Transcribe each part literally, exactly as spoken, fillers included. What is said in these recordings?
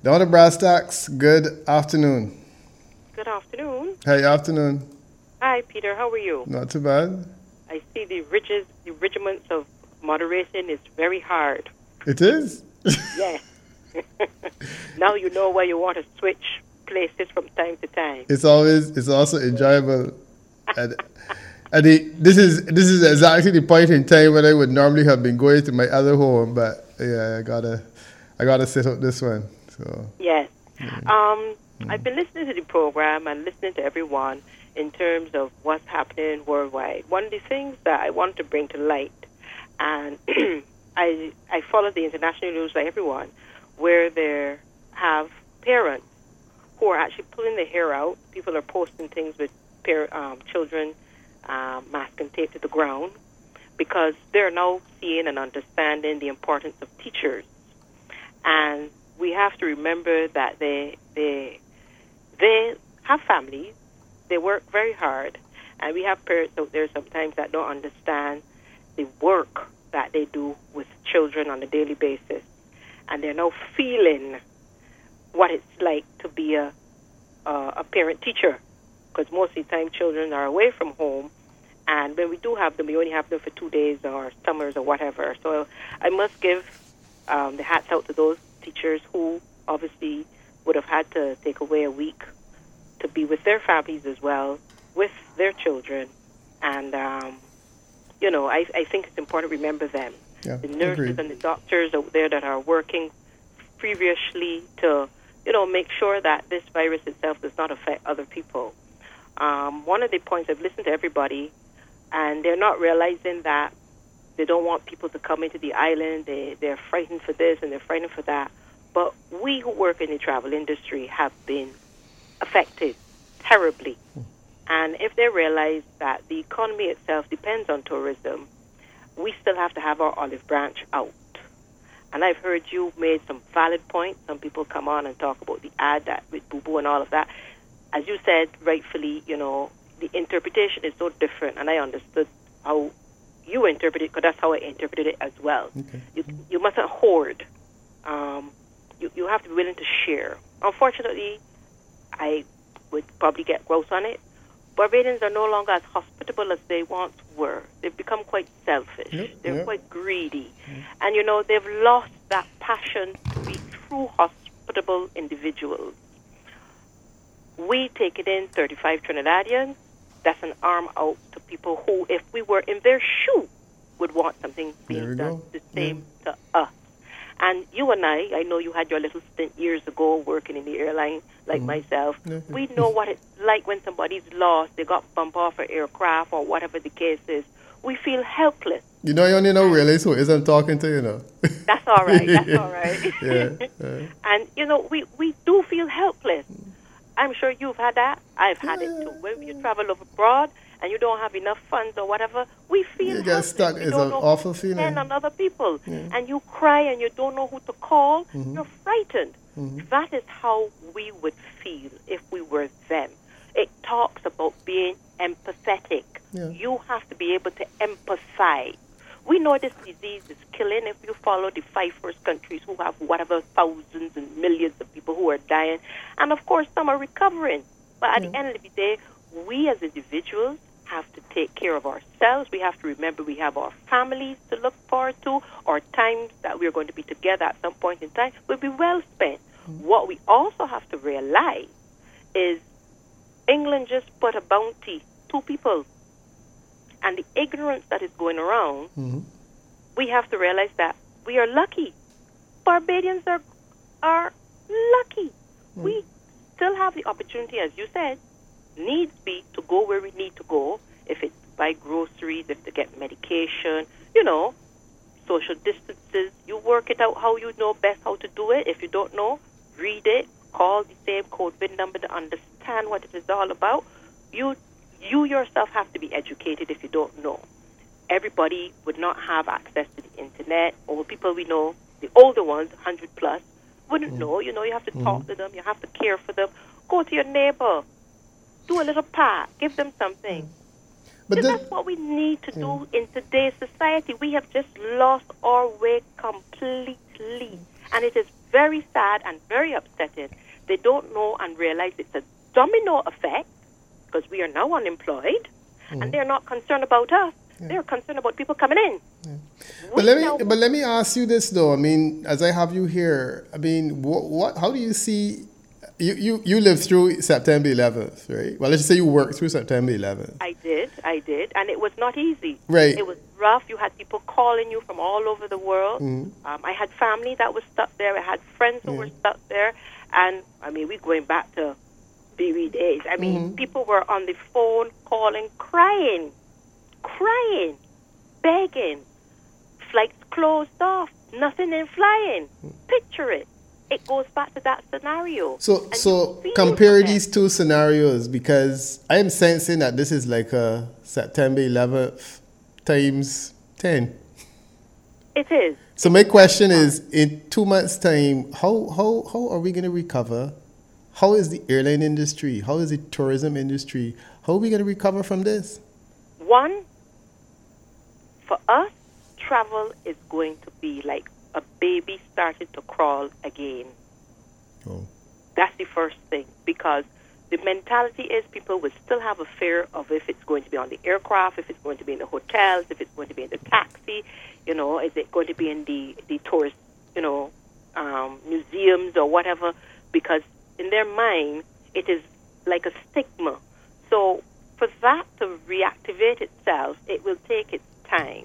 Down to brass tacks. Good afternoon. Good afternoon. Hey, afternoon. Hi, Peter. How are you? Not too bad. I see the ridges, the regiments of moderation is very hard. It is? Yes. Now you know why you want to switch places from time to time. It's always, it's also enjoyable. and and the, this is this is exactly the point in time when I would normally have been going to my other home, but yeah, I gotta, I gotta set up this one. So. Yes. Um, I've been listening to the program and listening to everyone in terms of what's happening worldwide. One of the things that I want to bring to light, and I I follow the international news like everyone, where there have parents who are actually pulling their hair out. People are posting things with par- um, children um, mask and tape to the ground because they're now seeing and understanding the importance of teachers. And we have to remember that they they they have families, they work very hard, and we have parents out there sometimes that don't understand the work that they do with children on a daily basis, and they're now feeling what it's like to be a uh, a parent teacher, because most of the time children are away from home, and when we do have them, we only have them for two days or summers or whatever. So I must give um, the hats out to those teachers who obviously would have had to take away a week to be with their families as well, with their children. And, um, you know, I, I think it's important to remember them. Yeah, the nurses agreed. and the doctors out there that are working feverishly to, you know, make sure that this virus itself does not affect other people. Um, one of the points, I've listened to everybody, and they're not realizing that they don't want people to come into the island. They, they're frightened for this and they're frightened for that. But we who work in the travel industry have been affected terribly. And if they realize that the economy itself depends on tourism, we still have to have our olive branch out. And I've heard you made some valid points. Some people come on and talk about the ad that with Boo Boo and all of that. As you said, rightfully, you know, the interpretation is so different, and I understood how you interpret it, because that's how I interpreted it as well. Okay. You you mustn't hoard. Um, you, you have to be willing to share. Unfortunately, I would probably get gross on it. Barbadians are no longer as hospitable as they once were. They've become quite selfish. Yep, They're yep. quite greedy. Mm. And, you know, they've lost that passion to be true hospitable individuals. We take it in thirty-five Trinidadians. That's an arm out to people who, if we were in their shoe, would want something being done go. the same Yeah. to us. And you and I, I know you had your little stint years ago working in the airline, like Mm. myself. Yeah. We know what it's like when somebody's lost, they got bumped off an aircraft or whatever the case is. We feel helpless. You know, you only know realize who isn't talking to you, know. That's all right. That's all right. Yeah, yeah. And, you know, we, we do feel helpless. I'm sure you've had that. I've had it too. When you travel abroad and you don't have enough funds or whatever, we feel You get helpless. stuck. We It's don't an know awful who to feeling. depend on other people. Yeah. And you cry and you don't know who to call. Mhm. You're frightened. Mhm. That is how we would feel if we were them. It talks about being empathetic. Yeah. You have to be able to empathize. We know this disease is killing. If you follow the five first countries who have whatever thousands and millions of people who are dying, and of course some are recovering. But at Yeah. the end of the day, we as individuals have to take care of ourselves. We have to remember we have our families to look forward to, or times that we're going to be together at some point in time will be well spent. Mm-hmm. What we also have to realize is England just put a bounty, two people, and the ignorance that is going around, Mm-hmm. we have to realize that we are lucky. Barbadians are are lucky. Mm-hmm. We still have the opportunity, as you said, needs be to go where we need to go, if it's to buy groceries, if to get medication, you know, social distances. You work it out how you know best how to do it. If you don't know, read it, call the same code bin number to understand what it is all about. You you yourself have to be educated if you don't know. Everybody would not have access to the internet. All people we know, the older ones, one hundred plus, wouldn't mm. know. You know, you have to mm. talk to them. You have to care for them. Go to your neighbor. Do a little pat. Give them something. But this, that's what we need to do mm. in today's society. We have just lost our way completely. And it is very sad and very upsetting. They don't know and realize it's a domino effect because we are now unemployed, mm-hmm. and they're not concerned about us. Yeah. They're concerned about people coming in. Yeah. But let me but let me ask you this though. I mean, as I have you here, I mean, what, what how do you see? You, you, you lived through September eleventh, right? Well, let's just say you worked through September eleventh. I did, I did, and it was not easy. Right. It was rough. You had people calling you from all over the world. Mm-hmm. Um, I had family that was stuck there. I had friends who yeah. were stuck there. And, I mean, we're going back to B B days. I mean, mm-hmm. people were on the phone calling, crying, crying, begging. Flights closed off, nothing in flying. Picture it. It goes back to that scenario. So, so compare these two scenarios, because I am sensing that this is like a September eleventh times ten. It is. So my question is, in two months' time, how how how are we going to recover? How is the airline industry? How is the tourism industry? How are we going to recover from this? One, for us, travel is going to be like a baby started to crawl again. Oh. That's the first thing, because the mentality is people will still have a fear of if it's going to be on the aircraft, if it's going to be in the hotels, if it's going to be in the taxi, you know, is it going to be in the, the tourist, you know, um, museums or whatever, because in their mind, it is like a stigma. So for that to reactivate itself, it will take its time.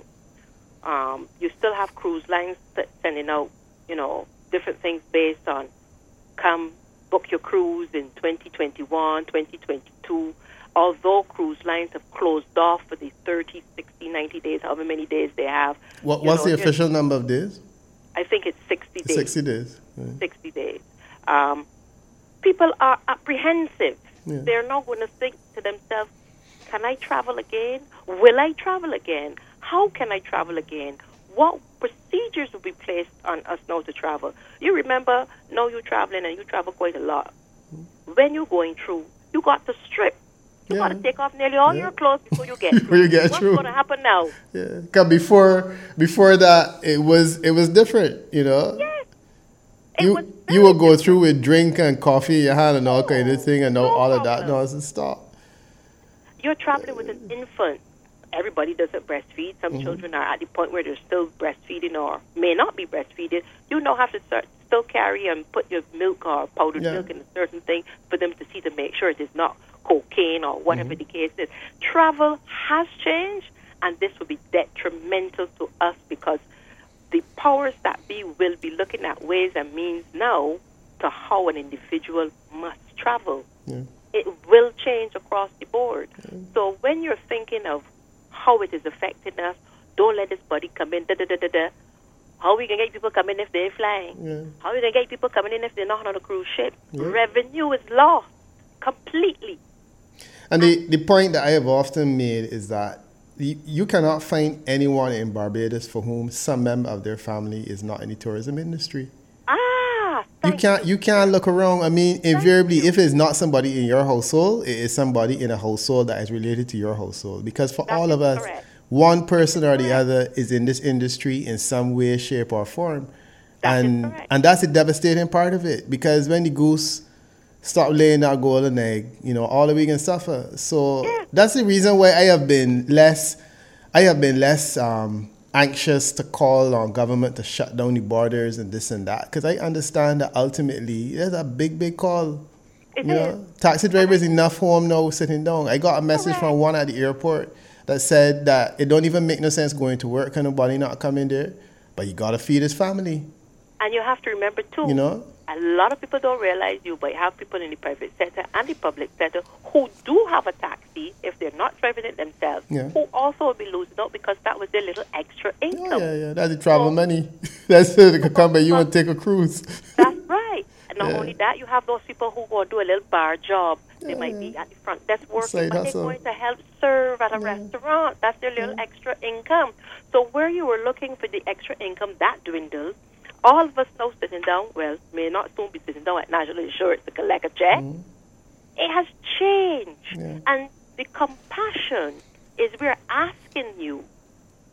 Um, you still have cruise lines that sending out, you know, different things based on come book your cruise in twenty twenty-one, twenty twenty-two. Although cruise lines have closed off for the thirty, sixty, ninety days, however many days they have. What, what's know, the official number of days? I think it's sixty days. sixty days. Yeah. sixty days. Um, people are apprehensive. Yeah. They're not going to think to themselves, can I travel again? Will I travel again? How can I travel again? What procedures will be placed on us now to travel? You remember, now you're traveling and you travel quite a lot. When you're going through, you got to strip. You yeah. got to take off nearly all yeah. your clothes before you get through. Before you get What's through. going to happen now? Yeah, because before before that, it was it was different. You know. Yes. You you will go through with drink and coffee in your hand and all oh, kind of thing, and now no all problem. of that doesn't stop. You're traveling with an infant. Everybody doesn't breastfeed. Some mm-hmm. children are at the point where they're still breastfeeding or may not be breastfeeding. You now have to start, still carry and put your milk or powdered yeah. milk in a certain thing for them to see to make sure it is not cocaine or whatever mm-hmm. the case is. Travel has changed, and this will be detrimental to us because the powers that be will be looking at ways and means now to how an individual must travel. Yeah. It will change across the board. Yeah. So when you're thinking of how it is affecting us, don't let this body come in, da da da da da. How are we going to get people coming if they're flying? Yeah. How are we going to get people coming in if they're not on a cruise ship? Yeah. Revenue is lost completely. And the, the point that I have often made is that you, you cannot find anyone in Barbados for whom some member of their family is not in the tourism industry. Ah, you can't you can't look around. I mean, invariably, if it's not somebody in your household, it is somebody in a household that is related to your household. Because for that all of us, correct. one person or the other is in this industry in some way, shape, or form. That and and that's a devastating part of it. Because when the goose stop laying that golden egg, you know, all the we can suffer. So yeah. that's the reason why I have been less, I have been less um, anxious to call on government to shut down the borders and this and that, because I understand that ultimately there's a big, big call. It you is. know, taxi drivers enough home now sitting down. I got a message Correct. from one at the airport that said that it don't even make no sense going to work and nobody not coming there, but you gotta feed his family. And you have to remember too, you know, a lot of people don't realize you, but you have people in the private sector and the public sector who do have a taxi if they're not driving it themselves, yeah. who also will be losing out because that was their little extra income. Oh, yeah, yeah, that's the travel so, money. That's it. They could come by you and take a cruise. That's right. And not yeah. only that, you have those people who go do a little bar job. They yeah. might be at the front desk working, Side but hustle. they're going to help serve at a yeah. restaurant. That's their little yeah. extra income. So where you were looking for the extra income, that dwindles. All of us now sitting down, well, may not soon be sitting down at National Insurance to collect a check. Mm-hmm. It has changed. Yeah. And the compassion is we're asking you,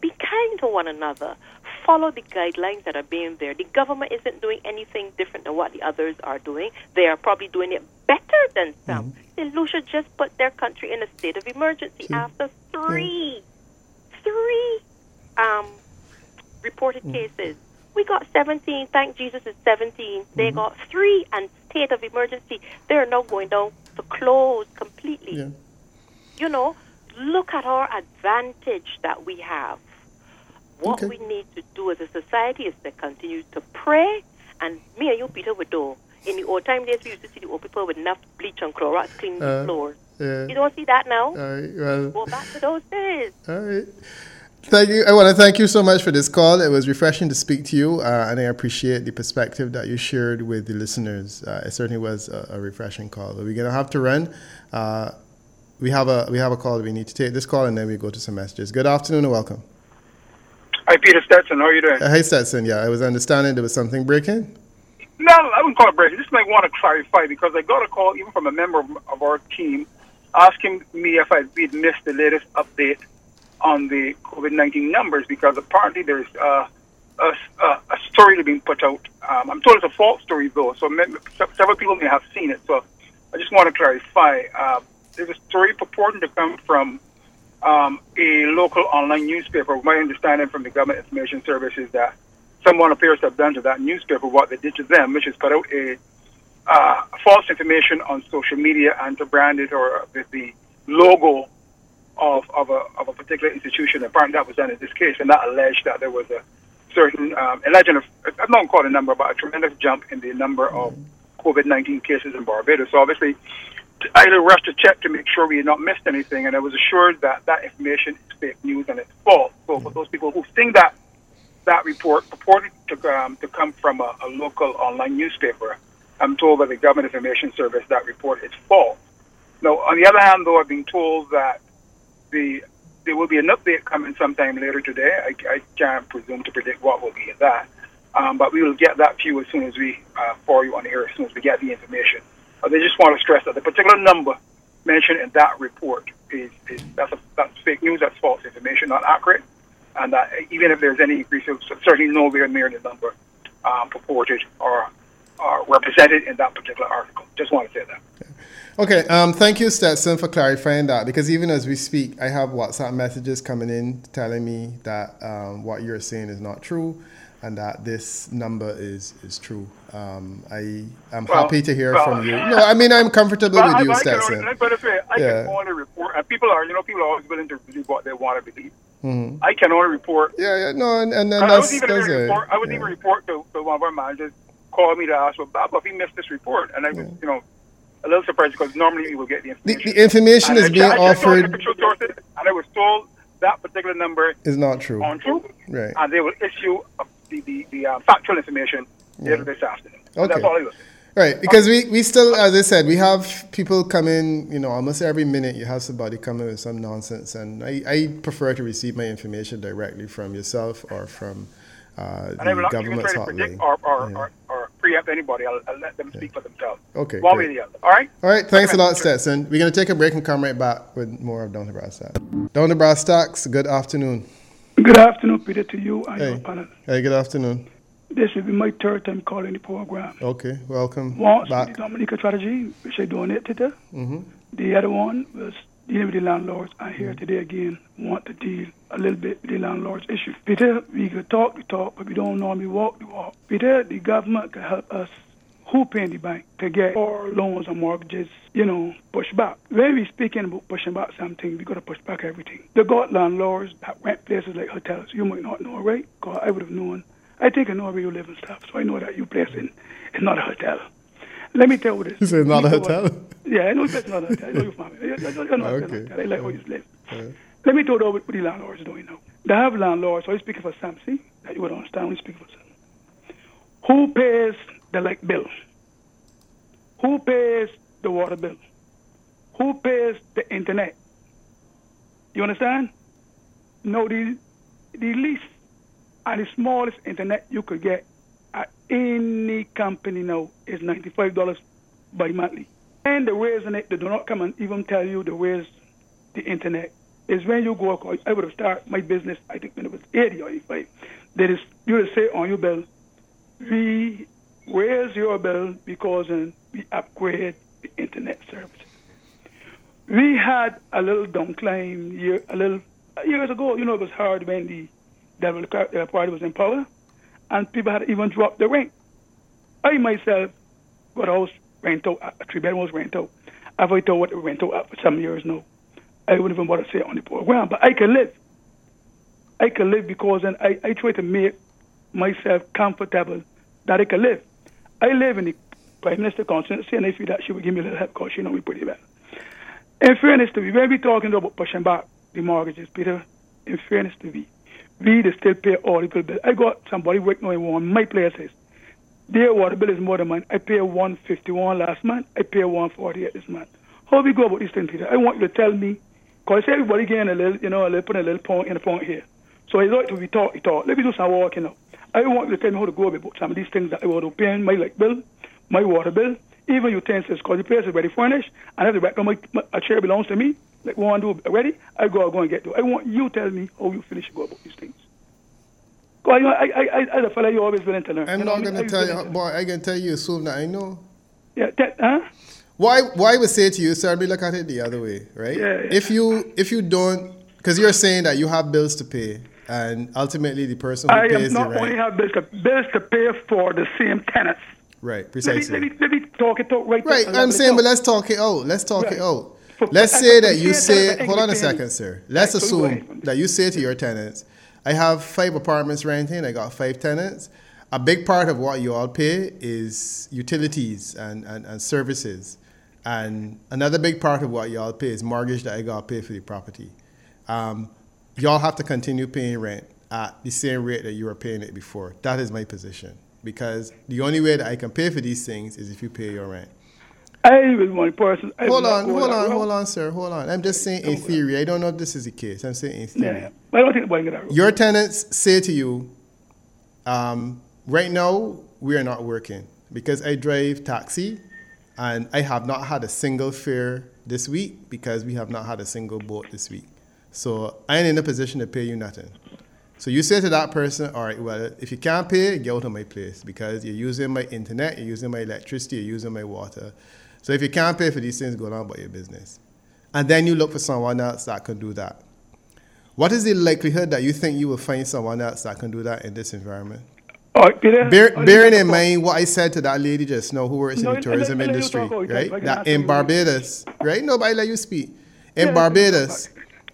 Be kind to one another. Follow the guidelines that are being there. The government isn't doing anything different than what the others are doing. They are probably doing it better than some. Mm-hmm. Saint Lucia just put their country in a state of emergency sure. after three, yeah. three um, reported mm-hmm. cases. We got seventeen. Thank Jesus it's seventeen. Mm-hmm. They got three and state of emergency. They're now going down to close completely. Yeah. You know, look at our advantage that we have. What okay. we need to do as a society is to continue to pray. And me and you, Peter, would do. In the old time days, we used to see the old people with enough bleach and Clorox cleaning uh, the floors. Yeah. You don't see that now? All right, well, go back to those days. All right. Thank you. I want to thank you so much for this call. It was refreshing to speak to you, uh, and I appreciate the perspective that you shared with the listeners. Uh, it certainly was a, a refreshing call. But we're going to have to run. Uh, we have a we have a call that we need to take. This call, and then we go to some messages. Good afternoon and welcome. Hi, Peter Stetson. How are you doing? Uh, hey, Stetson. Yeah, I was understanding there was something breaking. No, I wouldn't call it breaking. Just might want to clarify because I got a call even from a member of, of our team asking me if I'd missed the latest update on the COVID nineteen numbers because apparently there's uh, a, a, a story being put out. Um, I'm told it's a false story, though, so several people may have seen it. So I just want to clarify. Uh, there's a story purporting to come from um, a local online newspaper. My understanding from the Government Information Service is that someone appears to have done to that newspaper what they did to them, which is put out a uh, false information on social media and to brand it or with the logo of of a of a particular institution. Apparently that was done in this case, and that alleged that there was a certain um, alleged, I'm not calling a number, but a tremendous jump in the number of COVID nineteen cases in Barbados. So obviously, I had to rush to check to make sure we had not missed anything, and I was assured that that information is fake news and it's false. So for those people who think that that report purported to um, to come from a, a local online newspaper, I'm told by the Government Information Service that report is false. Now, on the other hand, though, I've been told that the there will be an update coming sometime later today. I, I can't presume to predict what will be in that, um, but we will get that to you as soon as we uh, for you on here, as soon as we get the information. Uh, they just want to stress that the particular number mentioned in that report is, is that's a, that's fake news, that's false information, not accurate, and that even if there's any increase, it's certainly nowhere near the number um, purported or uh, represented in that particular article. Just want to say that. Okay. Okay, um, thank you, Stetson, for clarifying that, because even as we speak, I have WhatsApp messages coming in telling me that um, what you're saying is not true and that this number is, is true. Um, I am well, happy to hear well, from you. No, I mean, I'm comfortable with I, you, I Stetson. Only, but if I, I yeah. can only report, and people are, you know, people are always willing to believe what they want to believe. Mm-hmm. I can only report. Yeah, yeah, no, and, and, and I that's, was even that's report, it. I was yeah. even report to, to one of our managers, called me to ask, well, Bob, if he missed this report, and I was, yeah. you know, a little surprised because normally we will get the information. The, the information and is I, being I, I offered. Sources, and I was told that particular number is not true. Untrue, right? And they will issue a, the the, the uh, factual information yeah. later this afternoon. So okay. That's all I was saying. Right, because we, we still, as I said, we have people come in, you know, almost every minute you have somebody coming with some nonsense, and I, I prefer to receive my information directly from yourself or from uh, the and I will not government's even try to hotline. predict or, or, yeah. or, or preempt anybody. I'll, I'll let them speak yeah. for themselves. Okay, one way or the other. All right? All right, thanks okay. a lot, Stetson. We're going to take a break and come right back with more of Down to Brass Tacks. Down to Brass Tacks, good afternoon. Good afternoon, Peter, to you and hey. your panel. Hey, good afternoon. This will be my third time calling the program. Okay, welcome Once back. with the Dominica strategy, which I donated to. Mm-hmm. The other one was dealing with the landlords. And here today again, want to deal a little bit with the landlords issue. Peter, we could talk the talk, but we don't normally walk the walk. Peter, the government can help us who pay in the bank to get our loans and mortgages, you know, pushed back. When we speaking about pushing back something, we got to push back everything. The got landlords that rent places like hotels. You might not know, right? Because I would have known. I think I know where you live and stuff, so I know that you place in is not a hotel. Let me tell you this. You say not a hotel? What, yeah, I know it's not a hotel. I know your family. I, I, I know okay. it's not a hotel. I like how you live. Yeah. Let me tell you what the landlords are doing now. They have landlords, so I'm speaking for Sam, see? That you would understand when I speak for Sam. Who pays the light bill? Who pays the water bill? Who pays the internet? You understand? No, the, the least and the smallest internet you could get at any company now is ninety-five dollars bi-monthly. And the ways in it, they do not come and even tell you the ways the internet is when you go, I would have started my business, I think when it was eighty or eighty-five. There is, you would say on your bill, we, where's your bill because um, we upgrade the internet service. We had a little downcline year, a little years ago. You know, it was hard when the Democratic Party was in power, and people had even dropped the rent. I myself got a house rent out, a three-bedroom house rent out. I've already told what the rent out for some years now. I wouldn't even bother to say it on the program, but I can live. I can live because then I, I try to make myself comfortable that I can live. I live in the Prime Minister constituency, and I feel that she would give me a little help because she knows me pretty well. In fairness to me, when we're talking about pushing back the mortgages, Peter, in fairness to me, we they still pay all the bill. I got somebody working on one my places. Their water bill is more than mine. I pay one fifty-one last month. I pay one forty-eight this month. How we go about this thing, Peter? I want you to tell me, because everybody getting a little, you know, a little, put a little point in a point here. So I like to be taught, talk. Let me do some walking now. I want you to tell me how to go about some of these things that I want to pay my light bill, my water bill, even utensils, because the place is ready furnished, and if the back of my, my a chair belongs to me, like one do already, I go, go and get to. I want you to tell me how you finish go about these things. Because you know, I, I, I, as a fellow, you're always willing to learn. I'm you not know, going to tell you, boy, I can tell you, assume that I know. Yeah, that, huh? Why, why I would say to you, sir, we look at it the other way, right? Yeah, yeah. If you, if you don't, because you're saying that you have bills to pay, and ultimately the person who I pays am the not rent. only have bills to, bills to pay for the same tenants. Right, precisely. Let me, let me, let me talk it out right Right, there. I'm saying, but let's talk it out. Let's talk Right. it out. For- Let's I- say I- that I you can't say, tell the hold on a English second, parents. sir. Let's Right, so go assume ahead. that you say to your tenants, I have five apartments renting, I got five tenants. A big part of what you all pay is utilities and, and, and services. And another big part of what y'all pay is mortgage that I got to pay for the property. Um, y'all have to continue paying rent at the same rate that you were paying it before. That is my position. Because the only way that I can pay for these things is if you pay your rent. I was one person. I Hold will not on, go hold that on, route. hold on, sir. Hold on. I'm just saying in theory. I don't know if this is the case. I'm saying in Yeah, theory. yeah. But I don't think anybody get that route. Your tenants say to you, um, right now, we are not working because I drive taxi and I have not had a single fare this week because we have not had a single boat this week. So I ain't in a position to pay you nothing. So you say to that person, all right, well, if you can't pay, get out of my place because you're using my internet, you're using my electricity, you're using my water. So if you can't pay for these things, go on about your business. And then you look for someone else that can do that. What is the likelihood that you think you will find someone else that can do that in this environment? All right, Peter. Bear, I bearing think in that's mind what I said to that lady just now who works No, in the tourism let- let you industry, talk, or right? I can That answer in you. Barbados, right? Nobody let you speak. In Yeah, Barbados,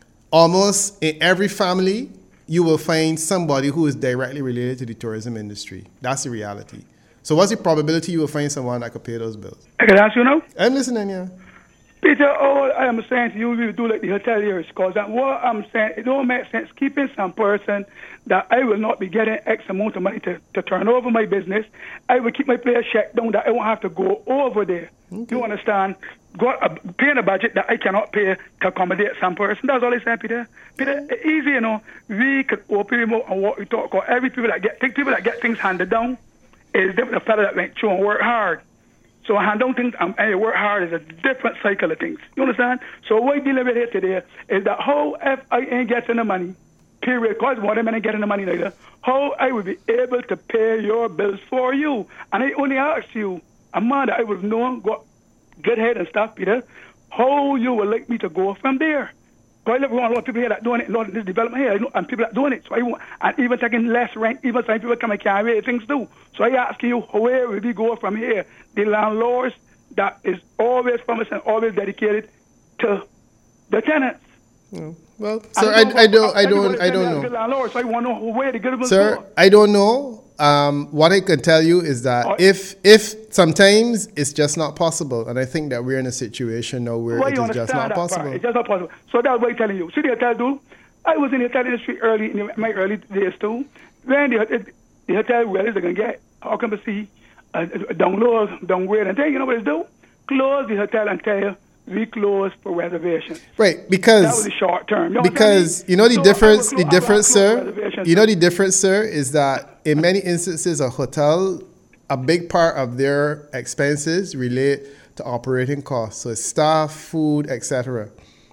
almost in every family, you will find somebody who is directly related to the tourism industry. That's the reality. So what's the probability you will find someone that could pay those bills? I can ask you now. I'm listening, yeah. Peter, all I am saying to you, we will do like the hoteliers, because what I'm saying, it don't make sense keeping some person that I will not be getting X amount of money to, to turn over my business. I will keep my players checked down that I won't have to go over there. Okay. You understand? Got a, paying a budget that I cannot pay to accommodate some person. That's all I said, Peter. Peter, it's easy, you know. We could open remote and what we talk about. Every people that get, think people that get things handed down is different. The fella that went through and work hard. So hand down things um, and work hard is a different cycle of things. You understand? So what we're dealing with here today is that how if I ain't getting the money, period, because one of them ain't getting the money neither, how I will be able to pay your bills for you. And I only ask you, a man that I would have known, got good head and stuff, Peter, how you would like me to go from there. Because I live around a lot of people here that doing it, a lot of this development here, and people that doing it. So I want, and even taking less rent, even some people come and carry things too. So I ask you, where will we go from here? The landlords that is always promised and always dedicated to the tenants. Yeah. Well, sir, I, I don't, I don't, I don't know. Landlords, so I want to know where the good ones Sir, go. I don't know. Um, what I can tell you is that Oh. if if sometimes it's just not possible, and I think that we're in a situation now where Why it you is just understand not that part? possible. It's just not possible. So that's what I'm telling you. See the hotel do? I was in the hotel industry early in my early days too. When the, the hotel where is they gonna get occupancy, uh, down low, down weird, and then you know what they do? Close the hotel and tell you we close for reservations. Right, That was because the short term. You know because what I you know the So I difference. will The clo- I will difference, close sir. reservations. You know the difference, sir, is that in many instances, a hotel, a big part of their expenses relate to operating costs, so it's staff, food, et cetera.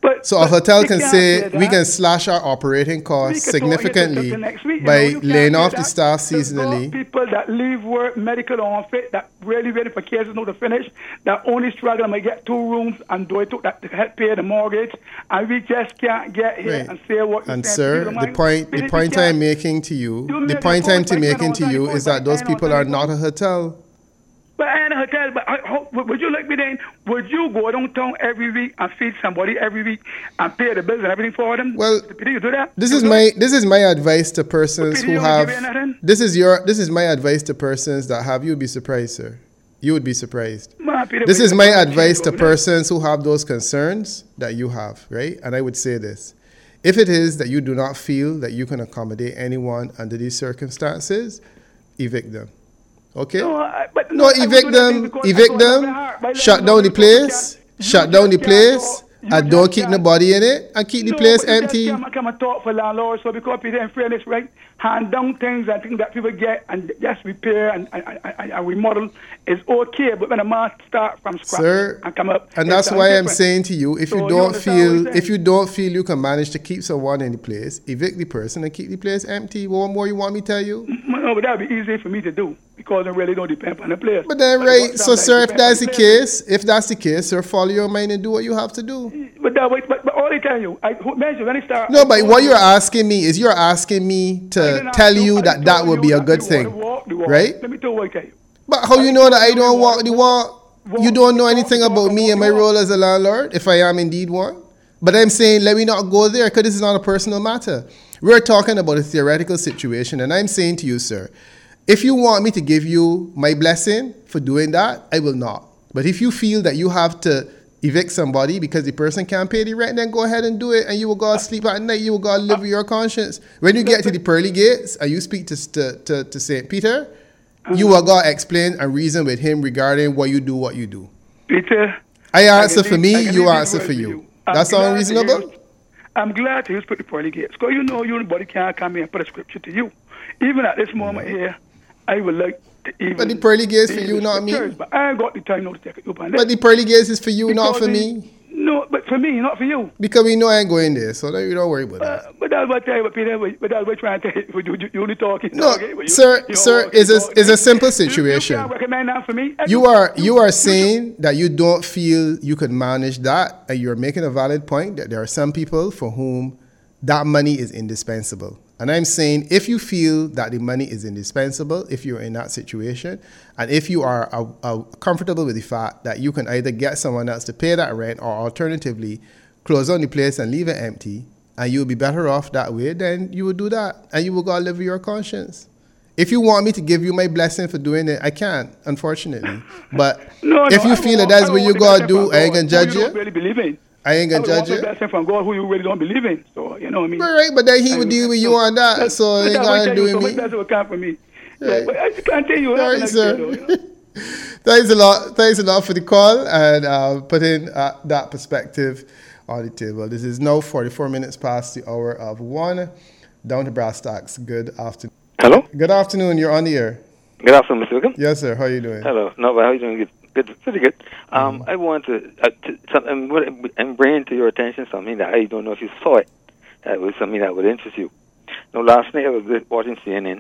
But, So but a hotel we can can't say that. we can slash our operating We costs can talk here significantly till next week, you by know, you can't laying say off the that. staff There's got seasonally. people that leave work, medical or unfit, that really waiting for cases not to finish, that only struggle to get two rooms and do it to, that to help pay the mortgage, and we just can't get here Right. and say what you're And saying. sir, People the mind. point We- the we point can't- I'm making to you, You the make point your I'm point, to but making you to can't you on is that those telephone, but people you are can't not on a hotel. But I ain't a hotel. But I, how, would you like me then? Would you go downtown every week and feed somebody every week and pay the bills and everything for them? Well, Did you do that? This You is do my it? this is my advice to persons But who you don't have give in nothing? this is your this is my advice to persons that have. You would be surprised, sir. You would be surprised. Man, Peter, This but is you my don't advice to change over there. persons who have those concerns that you have, right? And I would say this. If it is that you do not feel that you can accommodate anyone under these circumstances, evict them. Okay? No, I, but No, I would evict do that them, because I evict go another them, heart. By letting shut them down know the because you place, can't- you shut down the just can't place, talk. You and just don't keep can't- nobody in it, and keep the No, place but you just empty. can't come and talk for landlords. So because Peter, in fairness, right, hand down things and things that people get and just repair and, and, and, and remodel is okay. But when a man start from scratch Sir, and come up, and it's that's something why I'm different. saying to you, if So you you don't understand what feel I'm if saying? you don't feel you can manage to keep someone in the place, evict the person and keep the place empty. What more you want me to tell you? No, but that would be easy for me to do because I really don't depend on the place. But then, But right, what so sometimes sir, if depend on that's the place. case, if that's the case, sir, follow your mind and do what you have to do. But that, but, but, but all I tell you, I who- mention when I start. No, I but told what you- you're asking me is you're asking me I to didn't ask tell you I that that told would be you a that good you thing, wanna walk the walk. right? Let me tell you what I tell you. But how I you know that I told you don't you walk wanna the walk- walk? You walk- don't know walk- anything walk- about me walk- and my walk. role as a landlord, if I am indeed one. But I'm saying let me not go there because this is not a personal matter. We're talking about a theoretical situation, and I'm saying to you, sir, if you want me to give you my blessing for doing that, I will not. But if you feel that you have to evict somebody because the person can't pay the rent, then go ahead and do it, and you will go sleep at night. You will go live with your conscience. When you get to the pearly gates and you speak to to, to, to Saint Peter, you will go explain and reason with him regarding why you do what you do. Peter. I answer can for leave- me, I can you leave these answer words for with you. I'm That sound glad to reasonable? use- I'm glad to use put the pearly gates. Because you know, you nobody can't come here and put a scripture to you. Even at this moment here, I would like to even. But the pearly gates for read you, the not me. scriptures, But I ain't got the time now to take it up on But the pearly gates is for you, not for Because me. the- No, but for me, not for you. Because we know I ain't going there, so don't, you don't worry about Uh, that. but that's what I tell you, Peter. But that's what I'm trying to tell you. You, you, you only talking. No, talking, but you, sir, you sir, walking, it's a, talking. it's a simple You- situation. You, can't recommend that for me. You are you are saying that you don't feel you could manage that, and you're making a valid point that there are some people for whom that money is indispensable. And I'm saying if you feel that the money is indispensable, if you're in that situation, and if you are uh, uh, comfortable with the fact that you can either get someone else to pay that rent or alternatively close down the place and leave it empty, and you'll be better off that way, then you would do that, and you will go live with your conscience. If you want me to give you my blessing for doing it, I can't, unfortunately. But No, if no, you I feel don't that that's want- what I you don't gotta want do, the blessing I ain't from gonna God judge who you you. don't really believe in. I ain't I gonna would judge want the you. blessing from God who you really don't believe in. So you know what I mean. Right, right, but then he I would mean, deal with so- you on that, but- so but it ain't that's what I gonna tell do you, with so me. my blessing will come from me. Right. Yeah, but I can't tell you what All right, happened sir. next year, though, you know? Thanks a lot. Thanks a lot for the call and uh, putting uh, that perspective on the table. This is now forty-four minutes past the hour of one. Down to brass tacks. Good afternoon. Hello? Good afternoon. You're on the air. Good afternoon, Mister Wickham. Yes, sir. How are you doing? Hello. No, but how are you doing? Good. Good. Pretty good. Um, Mm-hmm. I want to, uh, to something, what I'm- I'm bringing to your attention something that I don't know if you saw it. That was something that would interest you. Now, last night I was watching C N N,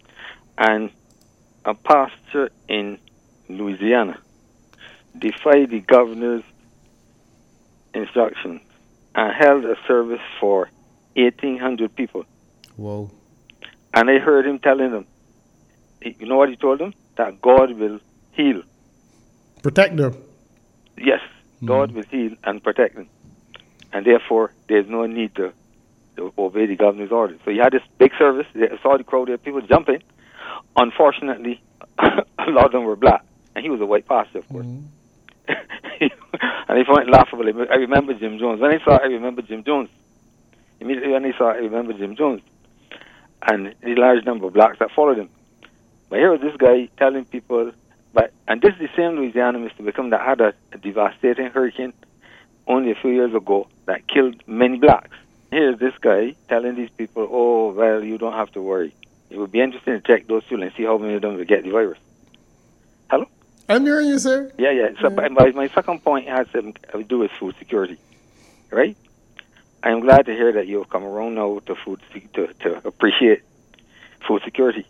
and a pastor in Louisiana defied the governor's instructions and held a service for eighteen hundred people. Whoa. And I heard him telling them, you know what he told them? That God will heal. Protect them. Yes, God Mm-hmm. will heal and protect them. And therefore, there's no need to, to obey the governor's orders. So he had this big service. They saw the crowd there, people jumping. Unfortunately, a lot of them were black. And he was a white pastor, of course. Mhm. And he found it laughable. I remember Jim Jones. When I saw it, I remember Jim Jones. Immediately when I saw it, I remember Jim Jones. And the large number of blacks that followed him. But here was this guy telling people, but and this is the same Louisiana, Mister Wickham, that had a, a devastating hurricane only a few years ago that killed many blacks. Here's this guy telling these people, oh, well, you don't have to worry. It would be interesting to check those people and see how many of them will get the virus. Hello? I'm hearing you, sir. Yeah, yeah. So Yeah. my, my second point has to do with food security, right? I'm glad to hear that you've come around now to food to, to appreciate food security.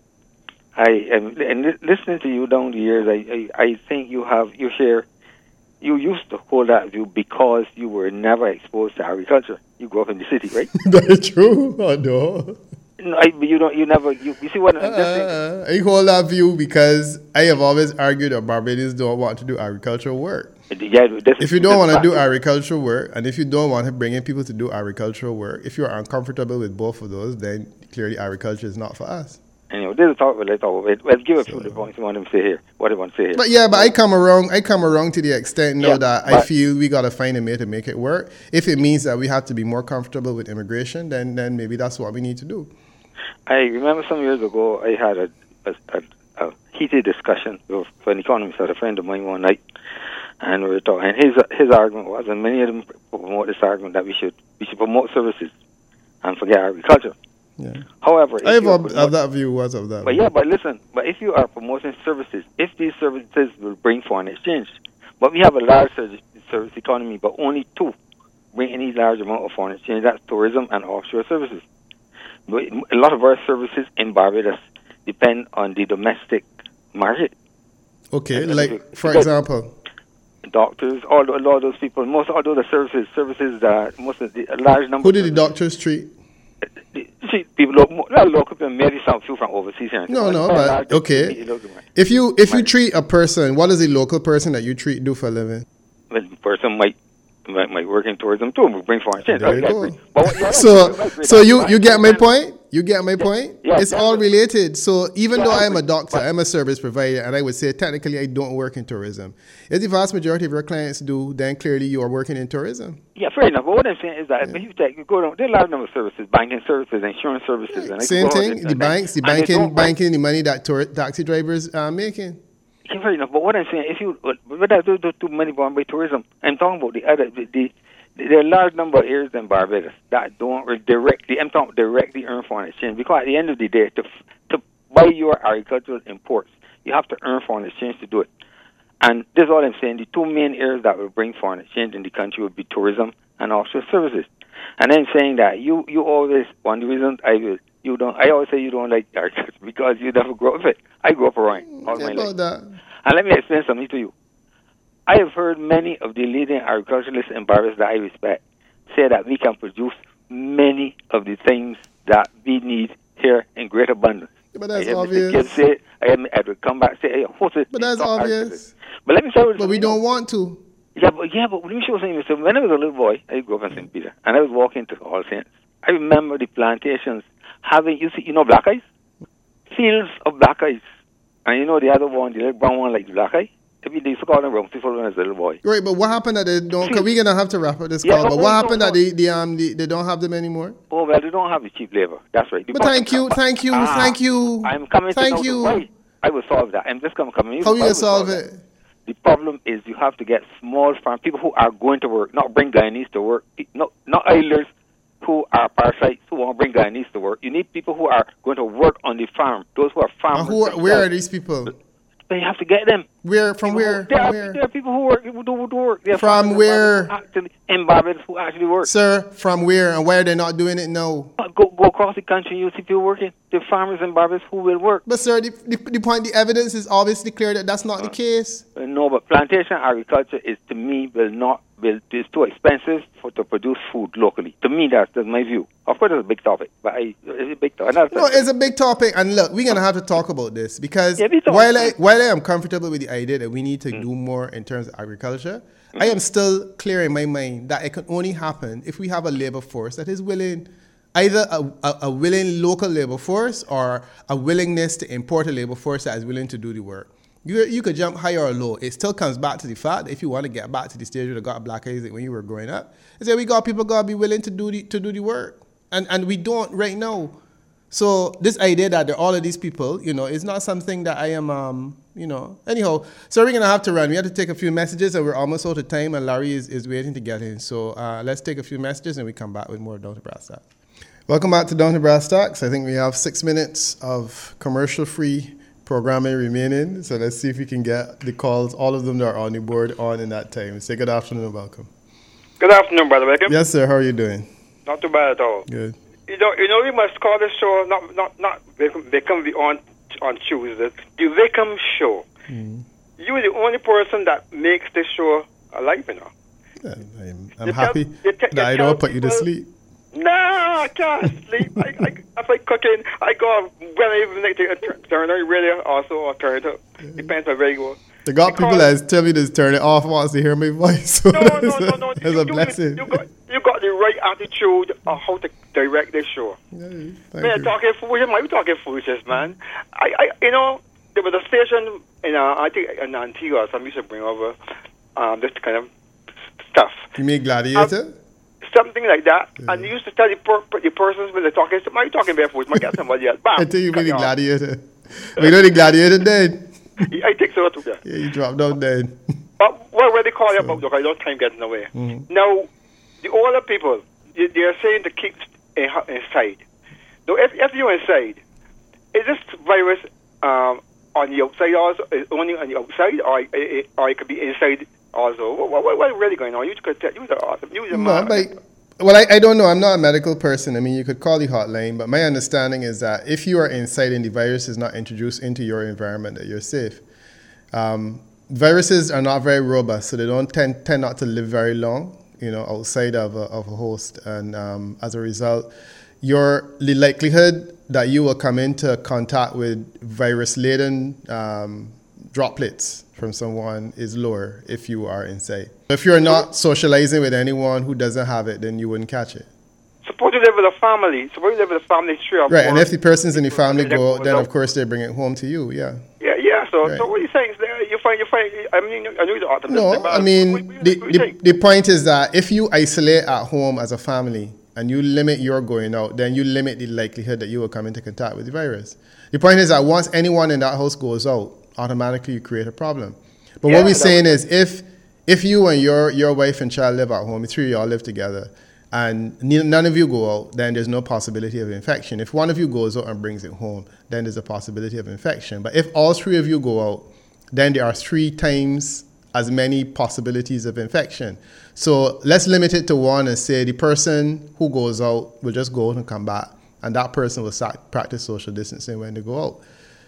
I am and li- listening to you down the years. I, I, I think you have you share. You used to hold that view because you were never exposed to agriculture. You grew up in the city, right? That's true. Oh no. No, I, you don't. You never. You, you see what I'm uh, I hold that view because I have always argued that Barbadians don't want to do agricultural work. Yeah, if you don't want to do agricultural work, and if you don't want to bring in people to do agricultural work, if you are uncomfortable with both of those, then clearly agriculture is not for us. Anyway, this is talk. Let's talk. Let's give a few the points you want them to say here. What they want to say here. But yeah, but I come around. I come around to the extent now yeah, that I feel we gotta find a way to make it work. If it means that we have to be more comfortable with immigration, then then maybe that's what we need to do. I remember some years ago I had a a, a, a heated discussion with an economist, a friend of mine, one night, and we were talking. And his his argument was, and many of them promote this argument that we should we should promote services and forget agriculture. Yeah. However, I have of, of that view. Was of that. But view. yeah, but listen. But if you are promoting services, if these services will bring foreign exchange, but we have a large service, service economy, but only two bring any large amount of foreign exchange. That's tourism and offshore services. But a lot of our services in Barbados depend on the domestic market. Okay, and like for example, doctors, all a lot of those people, most all those services, services that most of the a large number. Who did the doctors treat? See, people, local, local people, maybe some few from overseas. No, no, but okay. If you if you treat a person, what does the local person that you treat do for a living? Well, the person might might, might work in tourism too. We bring foreign exchange. There you go. But, so so you you get my point. You get my point? Yeah, it's all related. So even though I'm a doctor, I'm a service provider, and I would say technically I don't work in tourism. If the vast majority of your clients do, then clearly you are working in tourism. Yeah, fair enough. But what I'm saying is that yeah. if you take, you go down, there are a large number of services, banking services, insurance services. Yeah. And Same thing, the banks, the banking, banking, the money that tour, taxi drivers are making. Yeah, fair enough. But what I'm saying, if you, but that do too many born by tourism. I'm talking about the other, the, the there are a large number of areas in Barbados that don't directly, I'm talking directly earn foreign exchange, because at the end of the day, to to buy your agricultural imports, you have to earn foreign exchange to do it. And this is all I'm saying. The two main areas that will bring foreign exchange in the country would be tourism and offshore services. And I'm saying that you, you always, one of the reasons I will, you don't, I always say you don't like agriculture because you never grew up with it. I grew up around all my life. That. And let me explain something to you. I have heard many of the leading agriculturalists in Barbados that I respect say that we can produce many of the things that we need here in great abundance. But that's I obvious. Kids say, I, I would come back and say, hey, what's it? But that's obvious. But let me show you. But we don't want to. Yeah, but yeah, but let me show you something. So when I was a little boy, I grew up in Saint Peter, and I was walking to All Saints. I remember the plantations having, you see, you know, black ice, fields of black ice, and you know the other one, the little brown one, like the black ice. They used to call them wrong people when I was a little boy. Right, but what happened that they don't? Because we're gonna have to wrap up this yeah, call. no, But no, what no, happened no. that they, they um they, they don't have them anymore? Oh well, they don't have the cheap labor. That's right. The but thank you, thank you, ah, thank you. I'm coming. Thank to you. Why I will solve that. I'm just gonna come. How you gonna solve it? That. The problem is you have to get small farm people who are going to work, not bring Guyanese to work. No, not idlers who are parasites who won't bring Guyanese to work. You need people who are going to work on the farm. Those who are farmers. And who are, where are these people? But you have to get them. Where? From people where? Who, there, from are, where? there are people who work, who do, who do work. There are from where? Who actually, in Barbados who actually work. Sir, from where? And why are they not doing it now? Go go across the country and you'll see people working. The farmers in Barbados who will work. But sir, the, the, the point, the evidence is obviously clear that that's not uh, the case. Uh, no, but plantation agriculture is, to me, will not, will, is too expensive for to produce food locally. To me, that's, that's my view. Of course, it's a big topic, but I, it's a big topic. No, it's a big topic, and look, we're gonna have to talk about this because yeah, while I while I am comfortable with the idea that we need to mm. do more in terms of agriculture, mm-hmm. I am still clear in my mind that it can only happen if we have a labor force that is willing, either a, a, a willing local labor force or a willingness to import a labor force that is willing to do the work. You you could jump higher or low. It still comes back to the fact that if you want to get back to the stage where you got black eyes when you were growing up, is that we got people gotta be willing to do the to do the work. And and we don't right now. So this idea that there are all of these people, you know, is not something that I am, um, you know. Anyhow, so we're going to have to run. We have to take a few messages, and we're almost out of time, and Larry is, is waiting to get in. So uh, let's take a few messages, and we come back with more Down to Brass Tacks. Welcome back to Down to Brass Tacks. I think we have six minutes of commercial-free programming remaining. So let's see if we can get the calls, all of them that are on the board, on in that time. Say good afternoon and welcome. Good afternoon, Brother Wickham. Yes, sir. How are you doing? Not too bad at all. Good. You know, you know, we must call the show not not not Wickham, Wickham be on on Tuesday. The Wickham Show. Mm. You're the only person that makes this show alive, you know. Yeah, I'm, I'm You happy tell- you te- that I you don't tell put you to people- sleep. No, I can't sleep. I, I, if I cooking, I go when I even like to turn turn on radio also or turn it up. Depends on where you go. They got Because- people that tell me to turn it off once they hear my voice. So No, no, that's no, a, no. that's You, a you, blessing. you, got, you got the right attitude of how to direct this show. Yeah, thank Man, you. talking foolishness, man. We talking foolishness, man. I, I, you know, there was a station in, uh, I think, in Antigua. Some used to bring over um, this kind of stuff, You mean Gladiator? something like that. Yeah. And you used to tell the, per, the persons when they're talking, "Man, you talking about foolish? Man, get somebody else." Bam, I think you cut mean the you off. Gladiator. We know the Gladiator dead. I think so too. Yeah. Yeah, you dropped down dead. But what were they calling you about? Look, I don't time getting away. Mhm. Now, the older people, they, they are saying to keep in, inside. Now, if, if you're inside, is this virus um, on the outside also, is only on the outside, or, it- or it could be inside also? What, what, what's really going on? You could tell, you was awesome. You was a No, man. but, well, I, I don't know. I'm not a medical person. I mean, you could call the hotline, but my understanding is that if you are inside and the virus is not introduced into your environment, that you're safe. Um, viruses are not very robust, so they don't tend, tend not to live very long, you know, outside of a, of a host. And um, as a result, your the likelihood that you will come into contact with virus-laden um, droplets from someone is lower if you are inside. If you're not socializing with anyone who doesn't have it, then you wouldn't catch it. Suppose you live with a family. Suppose you live with a family, three or Right, four. and if the persons in the family They go, go then out. of course they bring it home to you, yeah. Yeah, yeah. So, Right. so what are you saying? Is there, you find, you find. I mean, I know you're optimistic. No, but I what- mean, what- the, what you the, think? the point is that if you isolate at home as a family and you limit your going out, then you limit the likelihood that you will come into contact with the virus. The point is that once anyone in that house goes out, automatically you create a problem. But Yeah, what we're that saying is if if you and your, your wife and child live at home, the three of y'all live together, and ne- none of you go out, then there's no possibility of infection. If one of you goes out and brings it home, then there's a possibility of infection. But if all three of you go out, then there are three times as many possibilities of infection. So let's limit it to one and say the person who goes out will just go out and come back, and that person will start practice social distancing when they go out.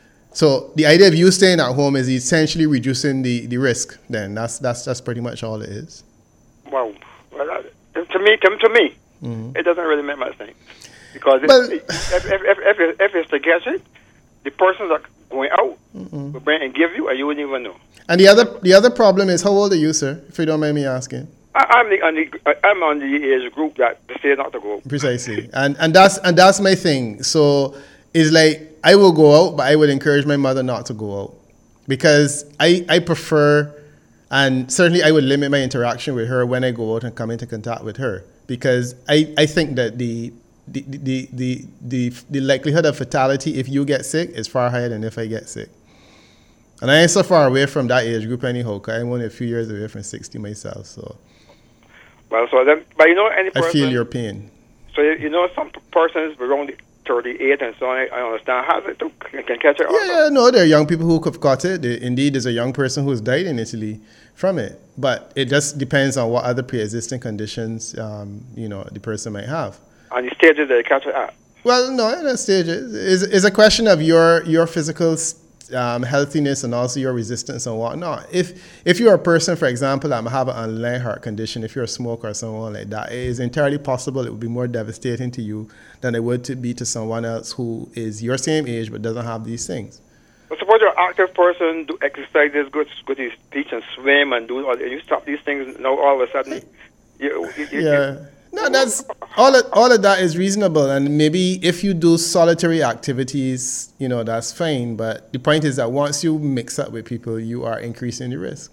So the idea of you staying at home is essentially reducing the, the risk. Then that's that's that's pretty much all it is. Wow. Well, that, to me, to, to me, Mhm. it doesn't really make much sense because But- if, if, if, if, if, if it's to get it, the persons are going out will bring and give you, and you wouldn't even know. And the other the other problem is, how old are you, sir? If you don't mind me asking. I, I'm the, on the I'm on the age group that they say not to go. Precisely, and and that's and that's my thing. So it's like I will go out, but I would encourage my mother not to go out because I I prefer, and certainly I would limit my interaction with her when I go out and come into contact with her because I, I think that the the, the the the the likelihood of fatality if you get sick is far higher than if I get sick. And I ain't so far away from that age group anyhow, because I'm only a few years away from sixty myself, so Well, so then, but you know, any I person. feel your pain. So you, you know, some persons around thirty-eight and so on. I, I understand has it too. Can can catch it. also. Yeah, yeah, no, there are young people who have caught it. There- Indeed, there's a young person who's died in Italy from it. But it just depends on what other pre-existing conditions, um, you know, the person might have. On the stages that they catch it at. Well, no, in that stage, it's, it's a question of your your physical um, healthiness and also your resistance and whatnot. If if you're a person, for example, that have an underlying heart condition, if you're a smoker or someone like that, it is entirely possible it would be more devastating to you than it would to be to someone else who is your same age but doesn't have these things. But suppose you're an active person, do exercises, go to, go to the beach and swim and do all, and you stop these things. Now all of a sudden, you, you, you, Yeah. No, that's all. Of, all of that is reasonable, and maybe if you do solitary activities, you know, that's fine. But the point is that once you mix up with people, you are increasing the risk.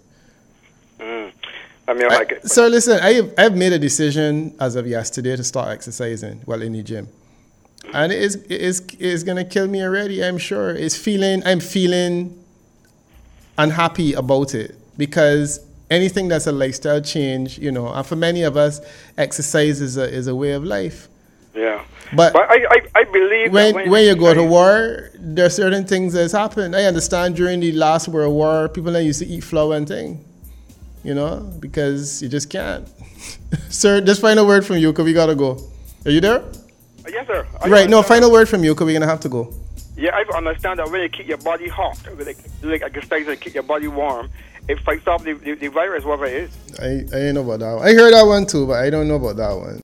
Mm. I mean, like, I, so listen, I have, I have made a decision as of yesterday to start exercising, well, in the gym, and it is it is it is gonna kill me already. I'm sure it's feeling. I'm feeling unhappy about it because anything that's a lifestyle change, you know, and for many of us, exercise is a is a way of life. yeah. But, But I, I, I believe when that when you go to exercise- war, there are certain things that's happened. I understand during the last World War, people that used to eat flour and thing. you know, because you just can't. Sir, just final word from you, because we got to go. Are you there? Uh, yes, sir. I Right, no, understand. final word from you, because we're going to have to go. Yeah, I understand that when you keep your body hot, like, like exercise and keep your body warm, it fights off the, the, the virus, whatever it is. I, I ain't know about that one. I heard that one too, but I don't know about that one.